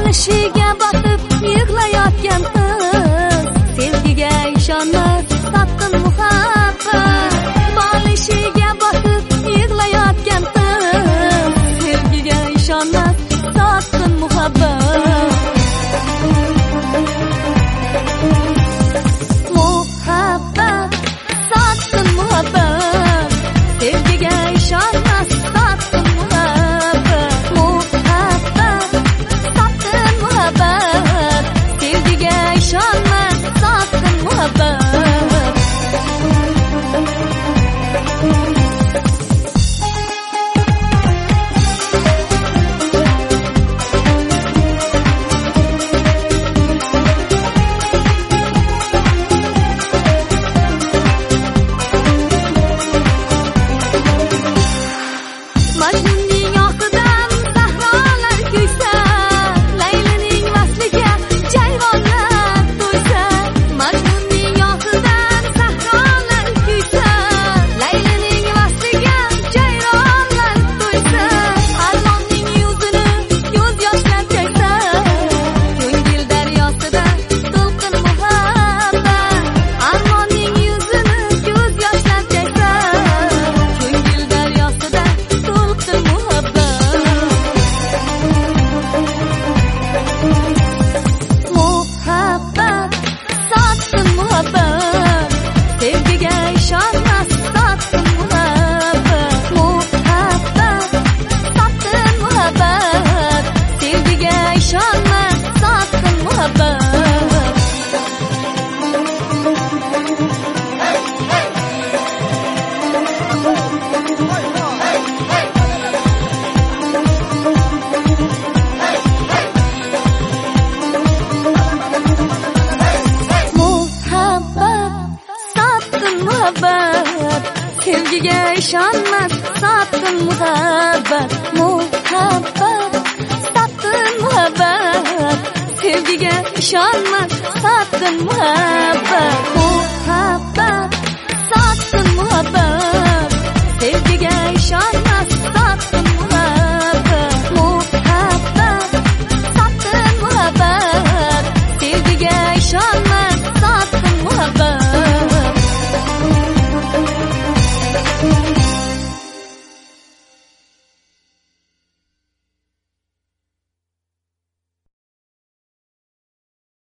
Bolishiga botib yig'layotgan qiz, sevgiga ishonmas sotqin muhabbat. Bolishiga botib yig'layotgan qiz, sevgiga ishonmas sotqin muhabbat. Muhabbat, sotqin muhabbat, sevgiga ishonmas sotqin muhabbat. Muhabbat, sotqin muhabbat, sevgiga ishonmas sotqin muhabbat. Majnunning oqidan sahrolar kuysa, Laylining vasliga jayronlar to'ysa. Majnunning oqidan sahrolar kuysa, Laylining vasliga jayronlar to'ysa. Armonning yuzini ko'z yoshlar chaysa, ko'ngil daryosida to'lqin muhabbat. Armonning yuzini ko'z yoshlar chaysa, ko'ngil daryosida to'lqin muhabbat. Muhabbat, sotqin muhabbat, sevgiga ishonmas sotqin muhabbat. Muhabbat, sotqin muhabbat, sevgiga ishonmas sotqin muhabbat. Muhabbat, sotqin muhabbat, sevgiga ishonmas sotqin muhabbat. Muhabbat, sotqin muhabbat, sevgiga ishonmas sotqin muhabbat.